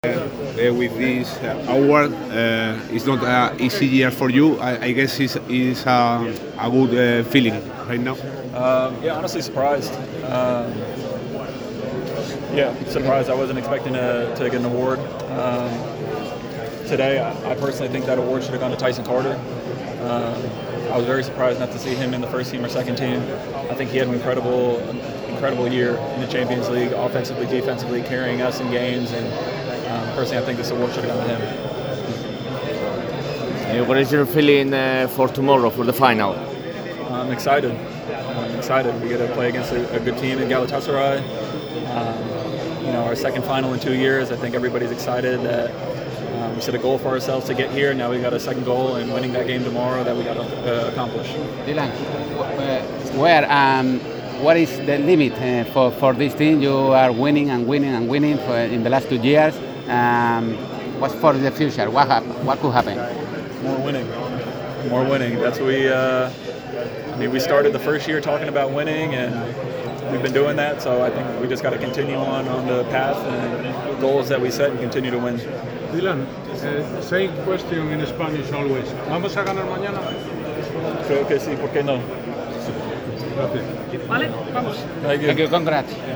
With this award. It's not an easy year for you. I guess it's a good feeling right now. Yeah, honestly surprised. Yeah, surprised. I wasn't expecting to get an award. Today, I personally think that award should have gone to Tyson Carter. I was very surprised not to see him in the first team or second team. I think he had an incredible year in the Champions League, offensively, defensively, carrying us in games. And personally, I think this award should have gone to him. What is your feeling for tomorrow, for the final? I'm excited. We get to play against a good team in Galatasaray. Our second final in 2 years. I think everybody's excited that we set a goal for ourselves to get here. Now we got a second goal and winning that game tomorrow that we got to accomplish. Dylan, what is the limit for this team? You are winning and winning in the last 2 years. What's for the future? What could happen? More winning. That's what we started the first year talking about winning, and we've been doing that. So I think we just got to continue on the path and goals that we set and continue to win. Dylan, same question in Spanish always. ¿Vamos a ganar mañana? Creo que sí, ¿por qué no? Gracias. Vale, vamos. Thank you. Thank you, congrats.